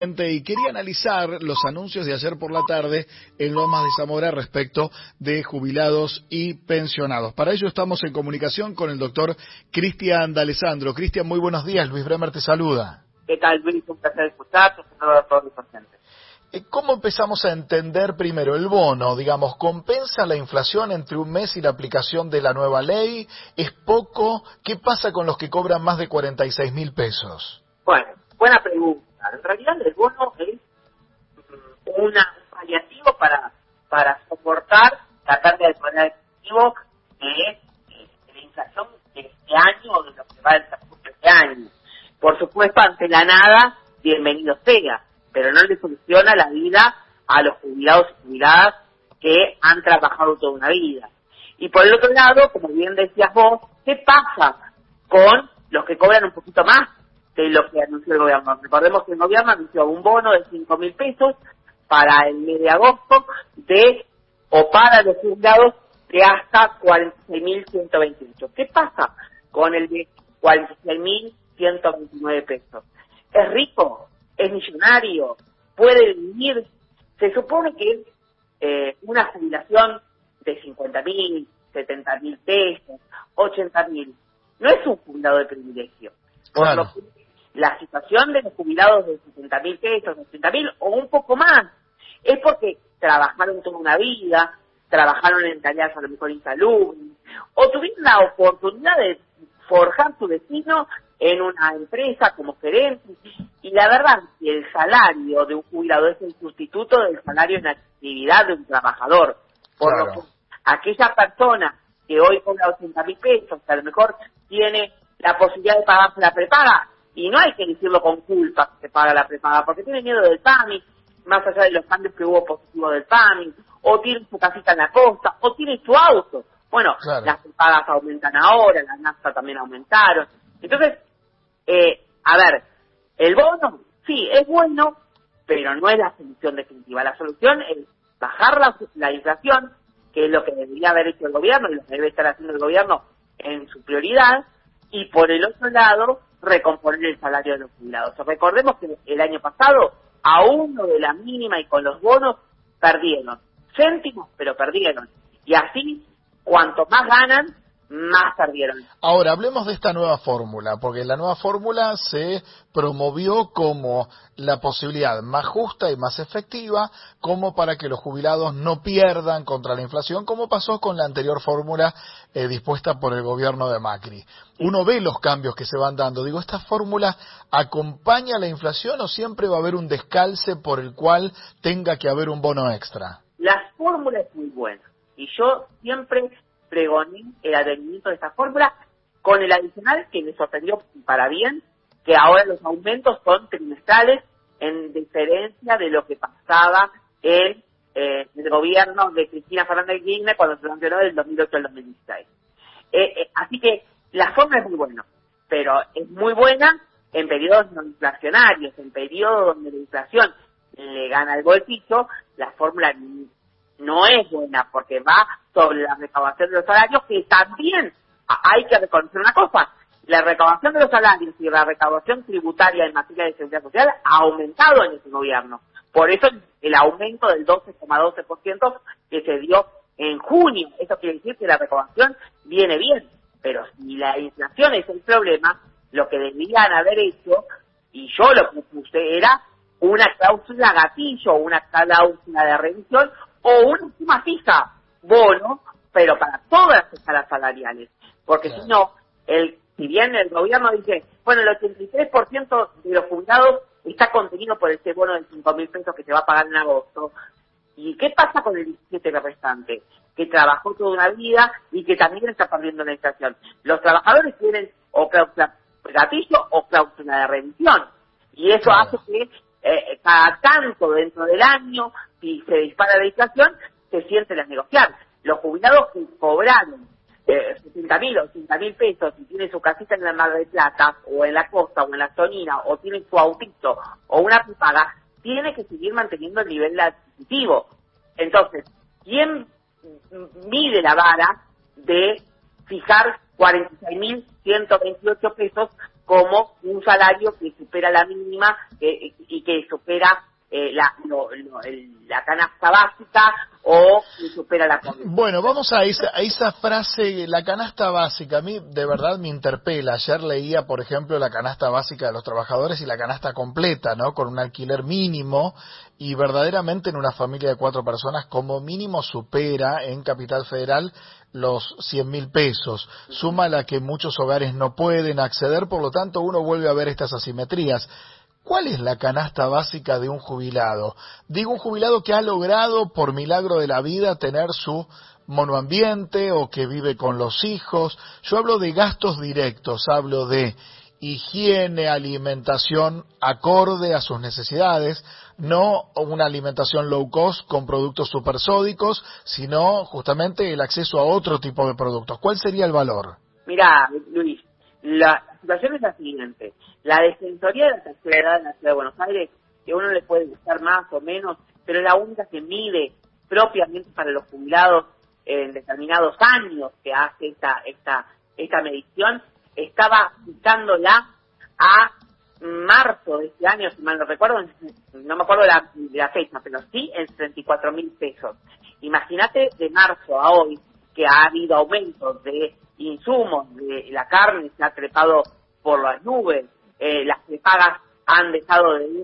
Y quería analizar los anuncios de ayer por la tarde en Lomas de Zamora respecto de jubilados y pensionados. Para ello estamos en comunicación con el doctor Cristian D'Alessandro. Cristian, muy buenos días. Luis Bremer te saluda. ¿Qué tal, Luis? Un placer escucharte, saludo a todos los pacientes. ¿Cómo empezamos a entender primero el bono? Digamos, ¿compensa la inflación entre un mes y la aplicación de la nueva ley? ¿Es poco? ¿Qué pasa con los que cobran más de 46.000 pesos? Bueno, buena pregunta. En realidad el bono es un paliativo para soportar la pérdida de poder adquisitivo de la inflación de este año o de lo que va del transcurso de este año. Por supuesto, ante la nada, bienvenido sea, pero no le soluciona la vida a los jubilados y jubiladas que han trabajado toda una vida. Y por el otro lado, como bien decías vos, ¿qué pasa con los que cobran un poquito más de lo que anunció el gobierno? Recordemos que el gobierno anunció un bono de 5.000 pesos para el mes de agosto para los jubilados de hasta 46.128. ¿Qué pasa con el de 46.129 pesos? ¿Es rico? ¿Es millonario? ¿Puede vivir? Se supone que es una jubilación de 50.000, 70.000 pesos, 80.000. No es un jubilado de privilegio. Por lo que la situación de los jubilados de 60.000 pesos, 80.000 o un poco más, es porque trabajaron toda una vida, trabajaron en tareas a lo mejor insalubres, o tuvieron la oportunidad de forjar su destino en una empresa como gerente. Y la verdad, que el salario de un jubilado es el sustituto del salario en actividad de un trabajador. Por lo que aquella persona que hoy cobra 80.000 pesos, que a lo mejor tiene la posibilidad de pagarse la prepaga, y no hay que decirlo con culpa que se paga la prepaga, porque tiene miedo del PAMI, más allá de los cambios que hubo positivos del PAMI, o tiene su casita en la costa, o tiene su auto. Bueno, las prepagas aumentan ahora, las naftas también aumentaron. Entonces, a ver, el bono, sí, es bueno, pero no es la solución definitiva. La solución es bajar la inflación, que es lo que debería haber hecho el gobierno y lo que debe estar haciendo el gobierno en su prioridad, y por el otro lado, recomponer el salario de los jubilados. Recordemos que el año pasado, a uno de la mínima y con los bonos, perdieron céntimos, pero perdieron. Y así, cuanto más ganan, más perdieron. Ahora, hablemos de esta nueva fórmula, porque la nueva fórmula se promovió como la posibilidad más justa y más efectiva, como para que los jubilados no pierdan contra la inflación, como pasó con la anterior fórmula dispuesta por el gobierno de Macri. Uno ve los cambios que se van dando. Digo, ¿esta fórmula acompaña la inflación o siempre va a haber un descalce por el cual tenga que haber un bono extra? La fórmula es muy buena, y yo siempre pregoné el advenimiento de esta fórmula, con el adicional que me sorprendió para bien, que ahora los aumentos son trimestrales, en diferencia de lo que pasaba en el gobierno de Cristina Fernández de Kirchner cuando se sancionó del 2008 al 2016. Así que la fórmula es muy buena, pero es muy buena en periodos no inflacionarios, en periodos donde la inflación le gana el bolsillo. La fórmula no es buena porque va sobre la recaudación de los salarios, que también hay que reconocer una cosa: la recaudación de los salarios y la recaudación tributaria en materia de seguridad social ha aumentado en este gobierno. Por eso el aumento del 12,12% que se dio en junio. Eso quiere decir que la recaudación viene bien, pero si la inflación es el problema, lo que deberían haber hecho, y yo lo propuse, era una cláusula gatillo, una cláusula de revisión o una suma fija, bono, pero para todas las escalas salariales. Porque si no, si bien el gobierno dice, bueno, el 83% de los jubilados está contenido por este bono de 5.000 pesos que se va a pagar en agosto, ¿y qué pasa con el 17% restante? Que trabajó toda una vida y que también está perdiendo la inflación. Los trabajadores tienen o cláusula gatillo o cláusula de revisión, y eso hace que cada tanto dentro del año, si se dispara la inflación, se sienten a negociar. Los jubilados que cobraron 60.000 o 80.000 pesos y tienen su casita en la Mar del Plata, o en la costa, o en la Sonina, o tienen su autito, o una prepaga, tiene que seguir manteniendo el nivel adquisitivo. Entonces, ¿quién mide la vara de fijar 46.128 pesos como un salario que supera la mínima y que supera la canasta básica o que supera la pobreza. Bueno, vamos a esa frase, la canasta básica. A mí de verdad me interpela. Ayer leía, por ejemplo, la canasta básica de los trabajadores y la canasta completa, ¿no? Con un alquiler mínimo, y verdaderamente en una familia de 4 personas como mínimo supera en Capital Federal los 100.000 pesos. Suma la que muchos hogares no pueden acceder, por lo tanto uno vuelve a ver estas asimetrías. ¿Cuál es la canasta básica de un jubilado? Digo, un jubilado que ha logrado, por milagro de la vida, tener su monoambiente o que vive con los hijos. Yo hablo de gastos directos, hablo de higiene, alimentación acorde a sus necesidades, no una alimentación low cost con productos supersódicos, sino justamente el acceso a otro tipo de productos. ¿Cuál sería el valor? Mira, Luis, la situación es la siguiente. La Defensoría de la Tercera Edad en la Ciudad de Buenos Aires, que a uno le puede gustar más o menos, pero es la única que mide propiamente para los jubilados en determinados años que hace esta medición, estaba fijándola a marzo de este año, si mal no recuerdo, no me acuerdo la fecha, pero sí en 34.000 pesos. Imagínate de marzo a hoy que ha habido aumentos de insumos, de la carne se ha trepado por las nubes, las prepagas han dejado de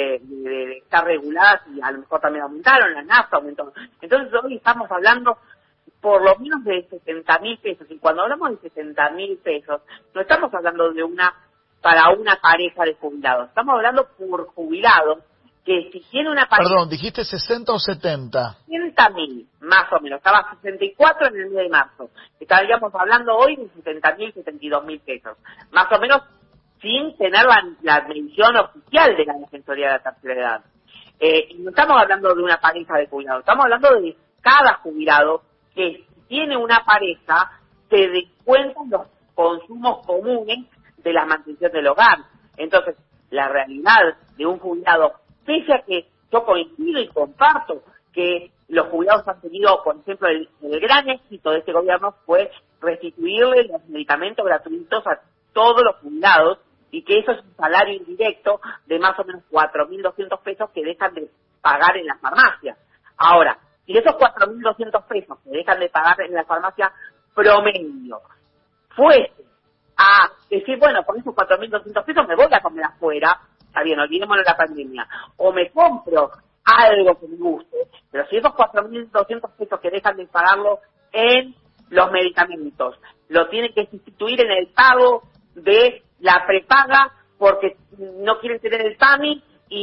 estar reguladas y a lo mejor también aumentaron, la nafta aumentó. Entonces hoy estamos hablando por lo menos de 70.000 pesos, y cuando hablamos de 70.000 pesos, no estamos hablando de para una pareja de jubilados, estamos hablando por jubilado, que si tiene una pareja... Perdón, ¿dijiste 60 o 70? 60.000, más o menos, estaba 64 en el mes de marzo, estaríamos hablando hoy de 70.000, 72.000 pesos, más o menos sin tener la medición oficial de la Defensoría de la Tercera Edad. Y no estamos hablando de una pareja de jubilados, estamos hablando de cada jubilado que si tiene una pareja se descuentan los consumos comunes de la mantención del hogar. Entonces, la realidad de un jubilado, pese a que yo coincido y comparto que los jubilados han tenido, por ejemplo, el gran éxito de este gobierno fue restituirle los medicamentos gratuitos a todos los jubilados, y que eso es un salario indirecto de más o menos 4.200 pesos que dejan de pagar en la farmacia. Ahora, si esos 4.200 pesos que dejan de pagar en la farmacia promedio fuese a decir, bueno, con esos 4.200 pesos me voy a comer afuera, está bien, olvidémonos de la pandemia, o me compro algo que me guste, pero si esos 4.200 pesos que dejan de pagarlo en los medicamentos lo tienen que sustituir en el pago de la prepaga porque no quieren tener el PAMI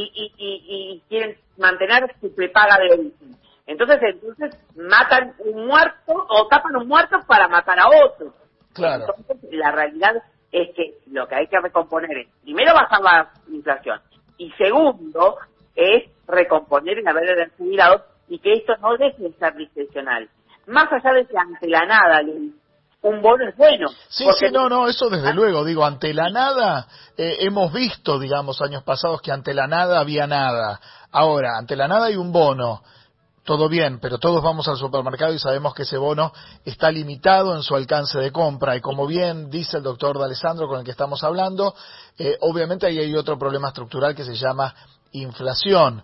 y quieren mantener su prepaga de origen. Entonces matan un muerto o tapan un muerto para matar a otro. Claro. Entonces la realidad es que lo que hay que recomponer es, primero, bajar la inflación, y segundo, es recomponer el haber de jubilados y que esto no deje de ser discrecional. Más allá de que ante la nada un bono es bueno. Sí, no, eso desde luego, digo, ante la nada, hemos visto, digamos, años pasados que ante la nada había nada. Ahora, ante la nada hay un bono, todo bien, pero todos vamos al supermercado y sabemos que ese bono está limitado en su alcance de compra, y como bien dice el doctor D'Alessandro con el que estamos hablando, obviamente ahí hay otro problema estructural que se llama inflación.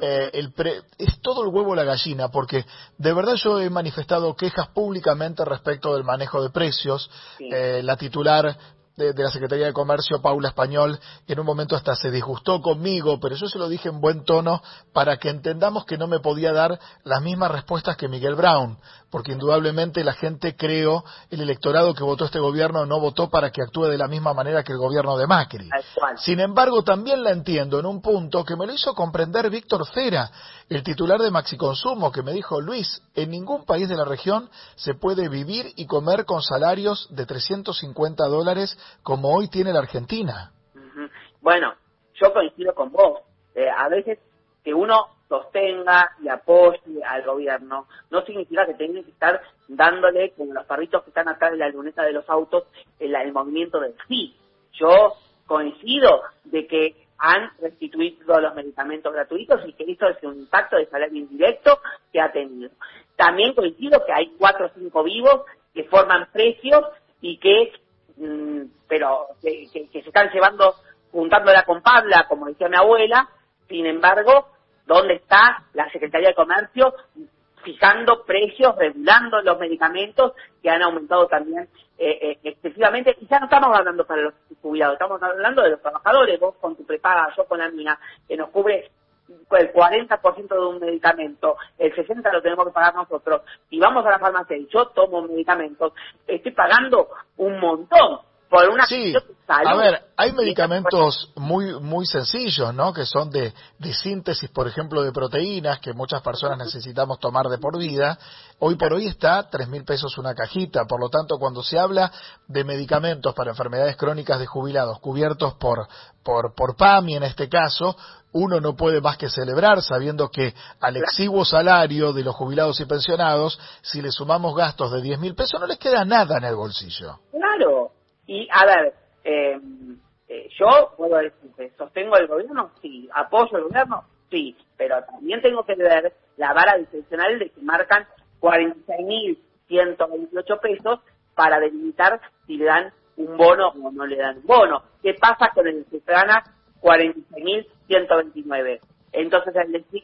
Es todo el huevo o la gallina, porque de verdad yo he manifestado quejas públicamente respecto del manejo de precios. Sí. La titular de la Secretaría de Comercio, Paula Español, en un momento hasta se disgustó conmigo, pero yo se lo dije en buen tono para que entendamos que no me podía dar las mismas respuestas que Miguel Brown, porque indudablemente la gente, creo, el electorado que votó este gobierno no votó para que actúe de la misma manera que el gobierno de Macri. Sin embargo, también la entiendo en un punto que me lo hizo comprender Víctor Fera, el titular de Maxi Consumo, que me dijo: Luis, en ningún país de la región se puede vivir y comer con salarios de $350 como hoy tiene la Argentina. Bueno, yo coincido con vos. A veces que uno sostenga y apoye al gobierno no significa que tenga que estar dándole, como los perritos que están atrás de la luneta de los autos, el movimiento del sí. Yo coincido de que han restituido los medicamentos gratuitos y que eso es un impacto de salario indirecto que ha tenido. También coincido que hay 4 o 5 vivos que forman precios y que pero que se están juntándola con Pabla, como decía mi abuela. Sin embargo, ¿dónde está la Secretaría de Comercio fijando precios, regulando los medicamentos que han aumentado también excesivamente? Y ya no estamos hablando para los jubilados, estamos hablando de los trabajadores, vos con tu prepaga, yo con la mía, que nos cubre el 40% de un medicamento, el 60% lo tenemos que pagar nosotros. Si vamos a la farmacia y yo tomo medicamentos, estoy pagando un montón por una Sí, salud. a ver, hay medicamentos muy sencillos, ¿no? Que son de síntesis, por ejemplo, de proteínas, que muchas personas necesitamos tomar de por vida. Hoy por hoy está 3.000 pesos una cajita. Por lo tanto, cuando se habla de medicamentos para enfermedades crónicas de jubilados cubiertos por PAMI en este caso, uno no puede más que celebrar, sabiendo que al exiguo salario de los jubilados y pensionados, si le sumamos gastos de 10.000 pesos, no les queda nada en el bolsillo. Claro. Y, a ver, yo puedo decir, ¿sostengo el gobierno? Sí. ¿Apoyo el gobierno? Sí. Pero también tengo que ver la vara discrecional de que marcan 46.128 pesos para delimitar si le dan un bono o no le dan un bono. ¿Qué pasa con el que gana 46.129? Entonces el de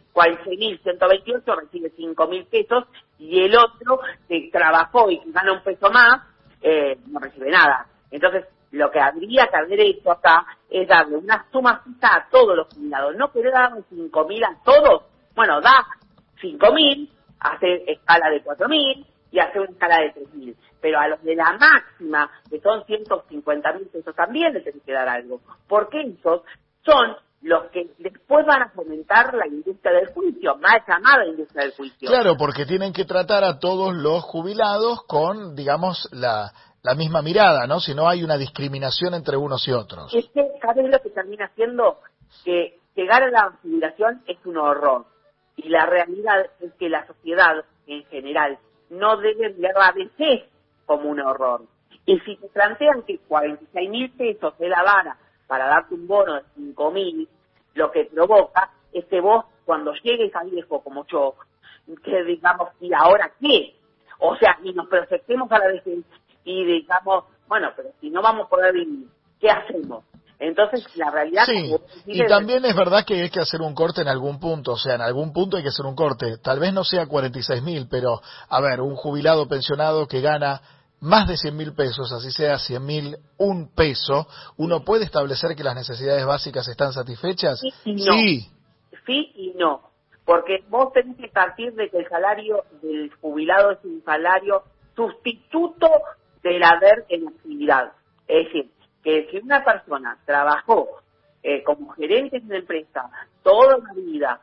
46.128 recibe 5.000 pesos y el otro que trabajó y que gana un peso más no recibe nada. Entonces, lo que habría que haber hecho acá es darle una suma fija a todos los jubilados. No querer darle 5.000 a todos. Bueno, da 5.000, hace escala de 4.000 y hace una escala de 3.000. Pero a los de la máxima, que son 150.000 pesos, también les tiene que dar algo. Porque esos son los que después van a fomentar la industria del juicio, mal llamada industria del juicio. Claro, porque tienen que tratar a todos los jubilados con, digamos, la misma mirada, ¿no? Si no hay una discriminación entre unos y otros. Es que, ¿sabes lo que termina haciendo? Que llegar a la jubilación es un horror. Y la realidad es que la sociedad, en general, no debe ver la vejez como un horror. Y si te plantean que 46.000 pesos es la vara para darte un bono de 5.000, lo que provoca es que vos, cuando llegues a viejo como yo, que digamos, ¿y ahora qué? O sea, y nos proyectemos a la vejez y digamos, bueno, pero si no vamos a poder vivir, ¿qué hacemos? Entonces, la realidad... Sí, y también es verdad que hay que hacer un corte en algún punto, o sea, en algún punto hay que hacer un corte. Tal vez no sea 46.000, pero, a ver, un jubilado pensionado que gana más de 100.000 pesos, así sea 100.000, un peso, ¿uno puede establecer que las necesidades básicas están satisfechas? Sí y no. Sí y no. Porque vos tenés que partir de que el salario del jubilado es un salario sustituto del haber en actividad. Es decir, que si una persona trabajó como gerente de una empresa toda la vida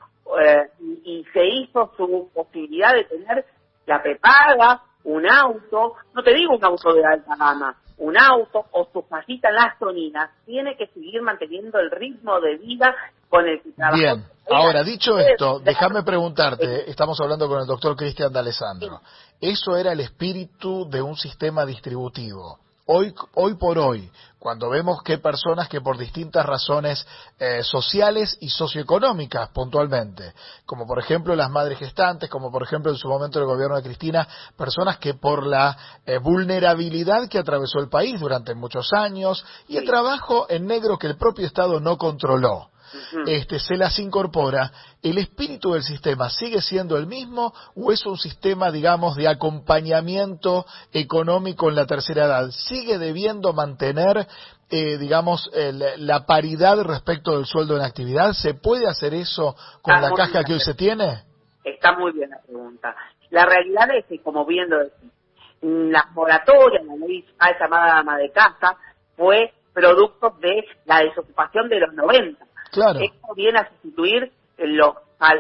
y se hizo su posibilidad de tener la prepaga, un auto, no te digo un auto de alta gama, un auto o su casita en las Toninas, tiene que seguir manteniendo el ritmo de vida con el que trabajó. Bien, ahora, dicho esto, déjame preguntarte, estamos hablando con el doctor Cristian D'Alessandro, eso era el espíritu de un sistema distributivo. Hoy por hoy, cuando vemos que personas que por distintas razones sociales y socioeconómicas puntualmente, como por ejemplo las madres gestantes, como por ejemplo en su momento el gobierno de Cristina, personas que por la vulnerabilidad que atravesó el país durante muchos años y el trabajo en negro que el propio Estado no controló, se las incorpora, ¿el espíritu del sistema sigue siendo el mismo o es un sistema, digamos, de acompañamiento económico en la tercera edad? ¿Sigue debiendo mantener, digamos, la paridad respecto del sueldo en actividad? ¿Se puede hacer eso con la caja que hoy se tiene? Está muy bien la pregunta. La realidad es que, como bien lo decís, la moratoria, la ley llamada ama de casa, fue producto de la desocupación de los 90. Claro. Esto viene a sustituir los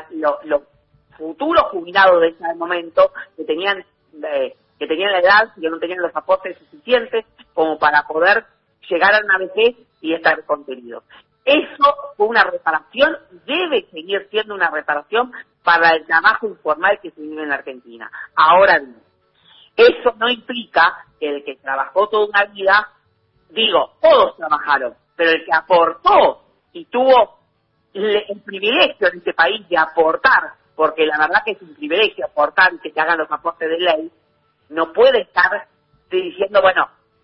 futuros jubilados de ese momento que tenían la edad y que no tenían los aportes suficientes como para poder llegar a una vejez y estar contenidos. Eso fue una reparación y debe seguir siendo una reparación para el trabajo informal que se vive en la Argentina. Ahora bien, eso no implica que el que trabajó toda una vida, todos trabajaron, pero el que aportó y tuvo el privilegio en este país de aportar, porque la verdad que es un privilegio aportar y que te hagan los aportes de ley, no puede estar diciendo, bueno,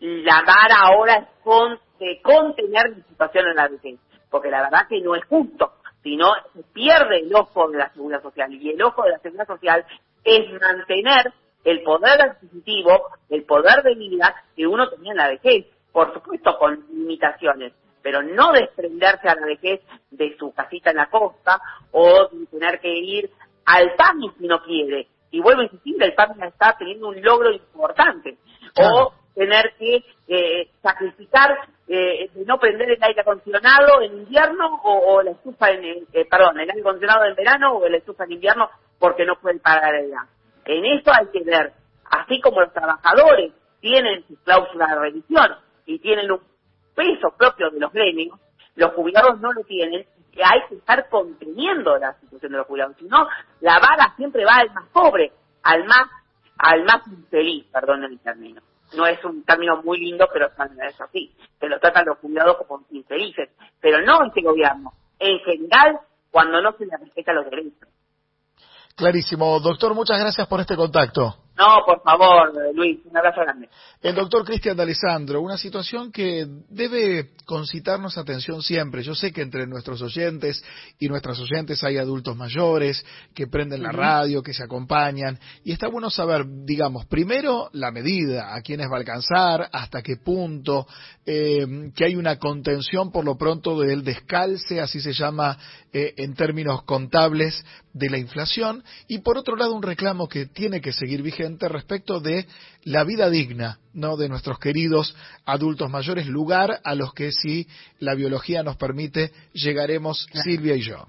la vara ahora es contener la situación en la vejez, porque la verdad que no es justo, sino se pierde el ojo de la seguridad social, y el ojo de la seguridad social es mantener el poder adquisitivo, el poder de vida que uno tenía en la vejez, por supuesto con limitaciones, pero no desprenderse a la vejez de su casita en la costa o de tener que ir al PAMI si no quiere. Y vuelvo a insistir, el PAMI está teniendo un logro importante. Claro. O tener que sacrificar de no prender el aire acondicionado en invierno o la estufa el aire acondicionado en verano o la estufa en invierno porque no puede pagar el gas. En eso hay que ver, así como los trabajadores tienen sus cláusulas de revisión y tienen un peso propio de los gremios, los jubilados no lo tienen, que hay que estar conteniendo la situación de los jubilados, si no, la vara siempre va al más pobre, al más infeliz, perdón el término. No es un término muy lindo, pero es así. Se lo tratan los jubilados como infelices, pero no este gobierno. En general, cuando no se les respeta los derechos. Clarísimo. Doctor, muchas gracias por este contacto. No, por favor, Luis, un abrazo grande. El doctor Cristian D'Alessandro, una situación que debe concitarnos atención siempre. Yo sé que entre nuestros oyentes y nuestras oyentes hay adultos mayores que prenden la radio, que se acompañan, y está bueno saber, digamos, primero la medida, a quiénes va a alcanzar, hasta qué punto, que hay una contención por lo pronto del descalce, así se llama en términos contables, de la inflación, y por otro lado un reclamo que tiene que seguir vigente respecto de la vida digna, ¿no?, de nuestros queridos adultos mayores, lugar a los que, si la biología nos permite, llegaremos Silvia y yo.